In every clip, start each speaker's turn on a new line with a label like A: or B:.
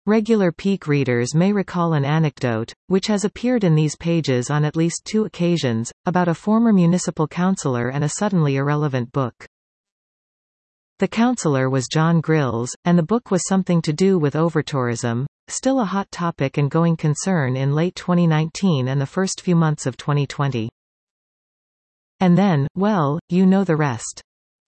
A: Regular Peak readers may recall an anecdote, which has appeared in these pages on at least 2 occasions, about a former municipal councillor and a suddenly irrelevant book. The councillor was John Grills, and the book was something to do with overtourism, still a hot topic and going concern in late 2019 and the first few months of 2020. And then, well, you know the rest.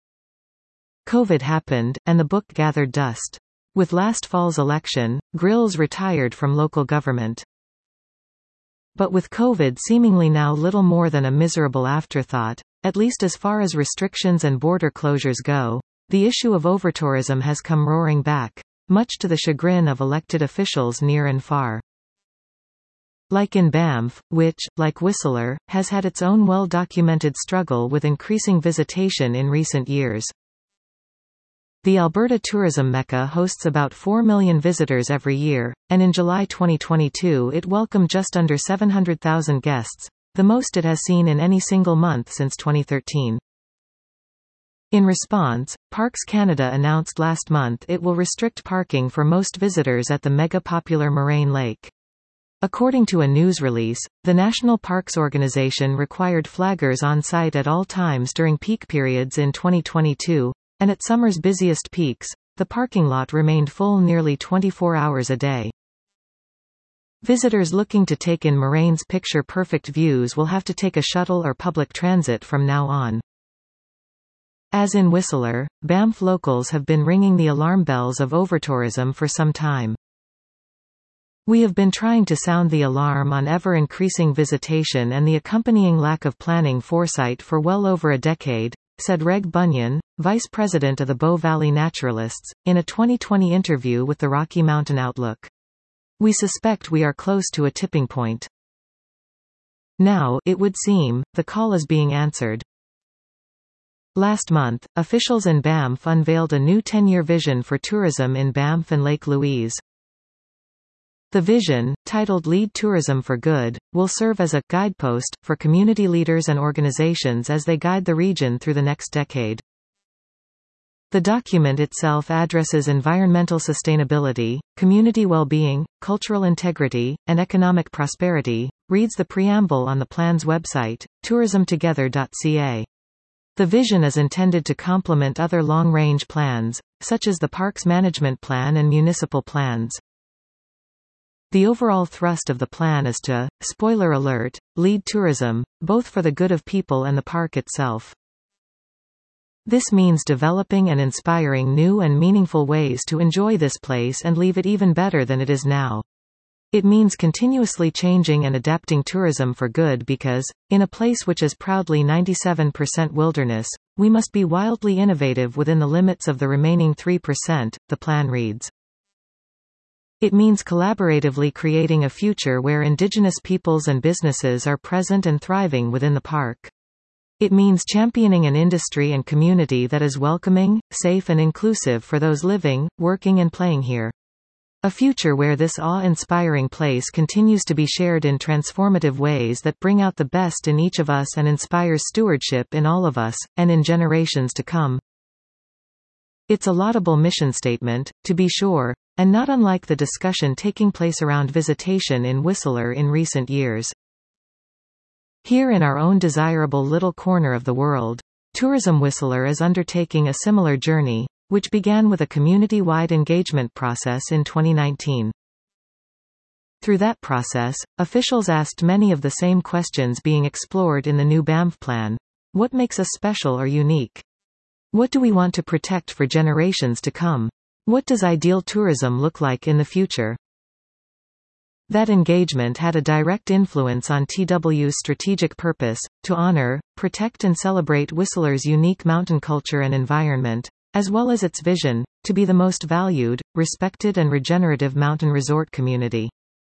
A: COVID happened, and the book gathered dust. With last fall's election, Grills retired from local government. But with COVID seemingly now little more than a miserable afterthought, at least as far as restrictions and border closures go, the issue of overtourism has come roaring back, much to the chagrin of elected officials near and far. Like in Banff, which, like Whistler, has had its own well-documented struggle with increasing visitation in recent years. The Alberta tourism mecca hosts about 4 million visitors every year, and in July 2022 it welcomed just under 700,000 guests, the most it has seen in any single month since 2013. In response, Parks Canada announced last month it will restrict parking for most visitors at the mega-popular Moraine Lake. According to a news release, the National Parks Organization required flaggers on site at all times during peak periods in 2022, and at summer's busiest peaks, the parking lot remained full nearly 24 hours a day. Visitors looking to take in Moraine's picture-perfect views will have to take a shuttle or public transit from now on. As in Whistler, Banff locals have been ringing the alarm bells of overtourism for some time. We have been trying to sound the alarm on ever-increasing visitation and the accompanying lack of planning foresight for well over a decade, said Reg Bunyan, vice president of the Bow Valley Naturalists, in a 2020 interview with the Rocky Mountain Outlook. We suspect we are close to a tipping point. Now, it would seem, the call is being answered. Last month, officials in Banff unveiled a new 10-year vision for tourism in Banff and Lake Louise. The vision, titled Lead Tourism for Good, will serve as a guidepost for community leaders and organizations as they guide the region through the next decade. The document itself addresses environmental sustainability, community well-being, cultural integrity, and economic prosperity, reads the preamble on the plan's website, tourismtogether.ca. The vision is intended to complement other long-range plans, such as the Parks Management Plan and municipal plans. The overall thrust of the plan is to, spoiler alert, lead tourism, both for the good of people and the park itself. This means developing and inspiring new and meaningful ways to enjoy this place and leave it even better than it is now. It means continuously changing and adapting tourism for good because, in a place which is proudly 97% wilderness, we must be wildly innovative within the limits of the remaining 3%, the plan reads. It means collaboratively creating a future where Indigenous peoples and businesses are present and thriving within the park. It means championing an industry and community that is welcoming, safe and inclusive for those living, working and playing here. A future where this awe-inspiring place continues to be shared in transformative ways that bring out the best in each of us and inspires stewardship in all of us, and in generations to come. It's a laudable mission statement, to be sure, and not unlike the discussion taking place around visitation in Whistler in recent years. Here in our own desirable little corner of the world, Tourism Whistler is undertaking a similar journey, which began with a community-wide engagement process in 2019. Through that process, officials asked many of the same questions being explored in the new Banff plan. What makes us special or unique? What do we want to protect for generations to come? What does ideal tourism look like in the future? That engagement had a direct influence on TW's strategic purpose, to honor, protect and celebrate Whistler's unique mountain culture and environment, as well as its vision, to be the most valued, respected and regenerative mountain resort community.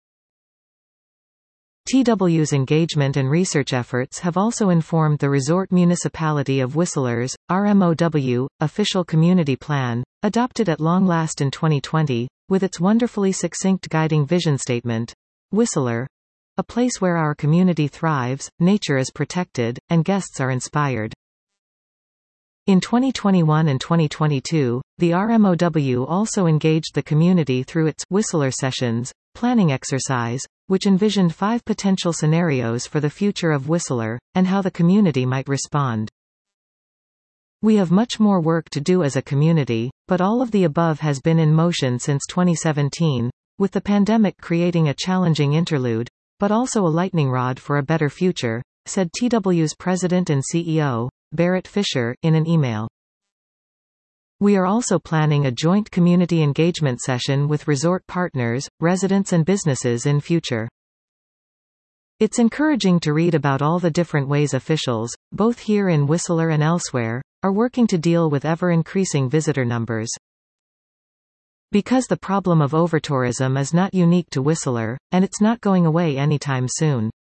A: TW's engagement and research efforts have also informed the Resort Municipality of Whistler's, RMOW, official community plan, adopted at long last in 2020, with its wonderfully succinct guiding vision statement, Whistler, a place where our community thrives, nature is protected, and guests are inspired. In 2021 and 2022, The RMOW also engaged the community through its Whistler Sessions planning exercise, which envisioned 5 potential scenarios for the future of Whistler, and how the community might respond. We have much more work to do as a community, but all of the above has been in motion since 2017, with the pandemic creating a challenging interlude, but also a lightning rod for a better future, said TW's president and CEO, Barrett Fisher, in an email. We are also planning a joint community engagement session with resort partners, residents and businesses in future. It's encouraging to read about all the different ways officials, both here in Whistler and elsewhere, are working to deal with ever-increasing visitor numbers. Because the problem of overtourism is not unique to Whistler, and it's not going away anytime soon.